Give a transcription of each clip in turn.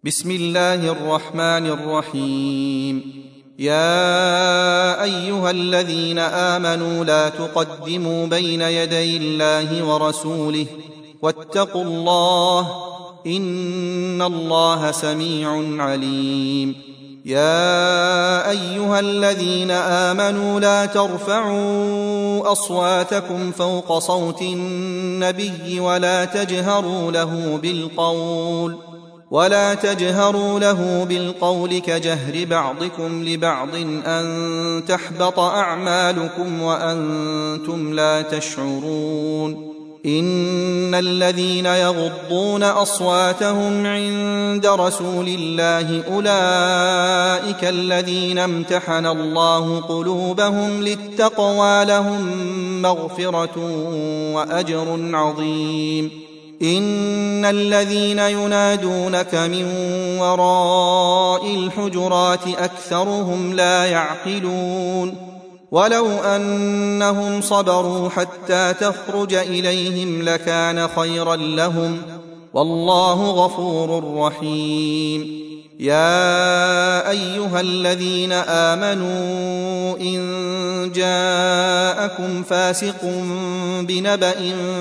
بسم الله الرحمن الرحيم. يا أيها الذين آمنوا لا تقدموا بين يدي الله ورسوله واتقوا الله إن الله سميع عليم. يا أيها الذين آمنوا لا ترفعوا أصواتكم فوق صوت النبي ولا تجهروا له بالقول كجهر بعضكم لبعض أن تحبط أعمالكم وأنتم لا تشعرون. إن الذين يغضون أصواتهم عند رسول الله أولئك الذين امتحن الله قلوبهم للتقوى لهم مغفرة وأجر عظيم. إن الذين ينادونك من وراء الحجرات أكثرهم لا يعقلون. ولو أنهم صبروا حتى تخرج إليهم لكان خيرا لهم والله غفور رحيم. يا أيها الذين آمنوا إن جاءكم فاسق بنبأ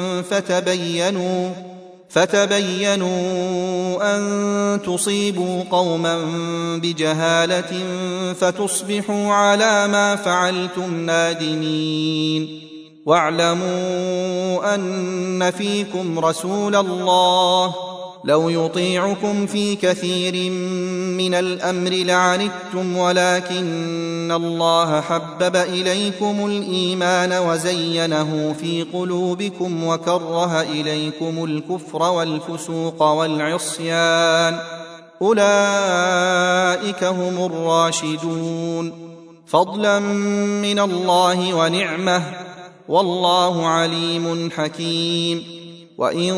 فتبينوا أن تصيبوا قوما بجهالة فتصبحوا على ما فعلتم نادمين. واعلموا أن فيكم رسول الله لو يطيعكم في كثير من الأمر لعنتم ولكن الله حبب إليكم الإيمان وزينه في قلوبكم وكره إليكم الكفر والفسوق والعصيان أولئك هم الراشدون فضلا من الله ونعمة والله عليم حكيم. وإن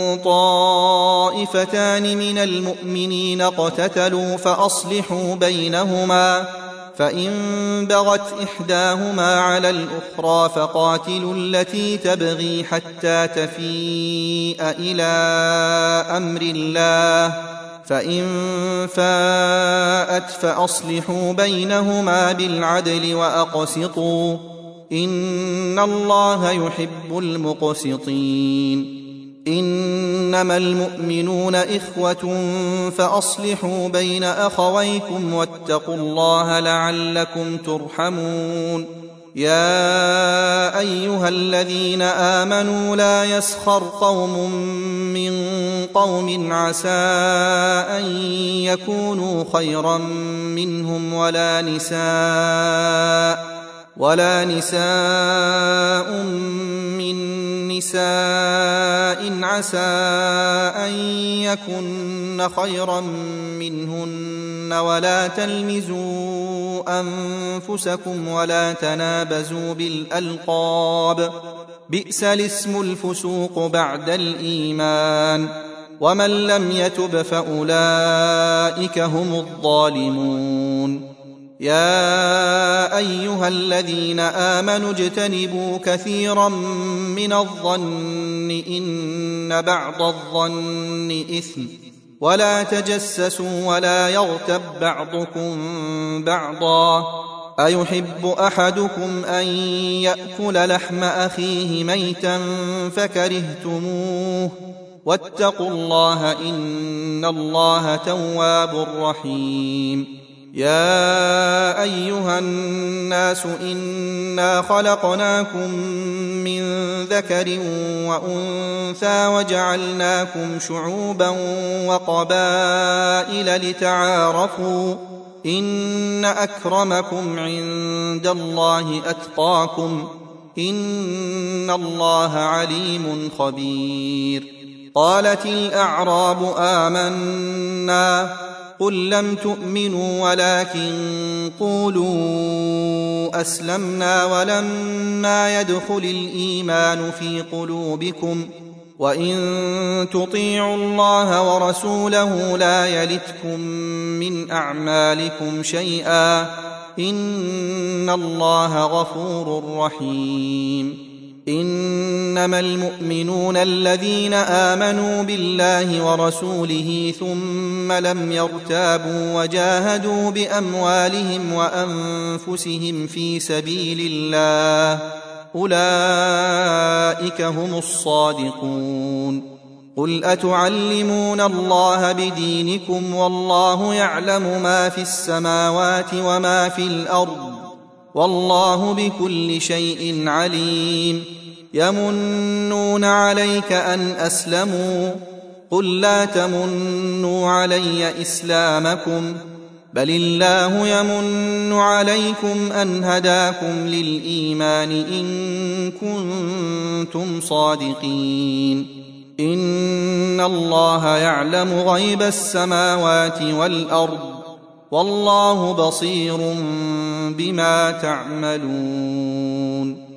طائفتان من المؤمنين اقتتلوا فأصلحوا بينهما فإن بغت إحداهما على الأخرى فقاتلوا التي تبغي حتى تفيء إلى أمر الله فإن فاءت فأصلحوا بينهما بالعدل وأقسطوا إن الله يحب المقسطين. إنما المؤمنون إخوة فأصلحوا بين أخويكم واتقوا الله لعلكم ترحمون. يا أيها الذين آمنوا لا يسخر قوم من قوم عسى أن يكونوا خيرا منهم ولا نساء من نساء عسى أن يكن خيرا منهن ولا تلمزوا أنفسكم ولا تنابزوا بالألقاب بئس الاسم الفسوق بعد الإيمان ومن لم يتب فأولئك هم الظالمون. يا أيها الذين آمنوا اجتنبوا كثيرا من الظن إن بعض الظن إثم ولا تجسسوا ولا يغتب بعضكم بعضا أيحب أحدكم أن يأكل لحم أخيه ميتا فكرهتموه واتقوا الله إن الله تواب رحيم. يا أيها الناس إنا خلقناكم من ذكر وأنثى وجعلناكم شعوبا وقبائل لتعارفوا إن أكرمكم عند الله أتقاكم إن الله عليم خبير. قالت الأعراب آمنا قل لم تؤمنوا ولكن قولوا أسلمنا ولما يدخل الإيمان في قلوبكم وإن تطيعوا الله ورسوله لا يلتكم من أعمالكم شيئا إن الله غفور رحيم. إنما المؤمنون الذين آمنوا بالله ورسوله ثم لم يرتابوا وجاهدوا بأموالهم وأنفسهم في سبيل الله، أولئك هم الصادقون. قل أتعلمون الله بدينكم والله يعلم ما في السماوات وما في الأرض، والله بكل شيء عليم. يمنون عليك أن أسلموا، قل لا تمنوا علي إسلامكم، بل الله يمن عليكم أن هداكم للإيمان إن كنتم صادقين. إن الله يعلم غيب السماوات والأرض، والله بصير بما تعملون.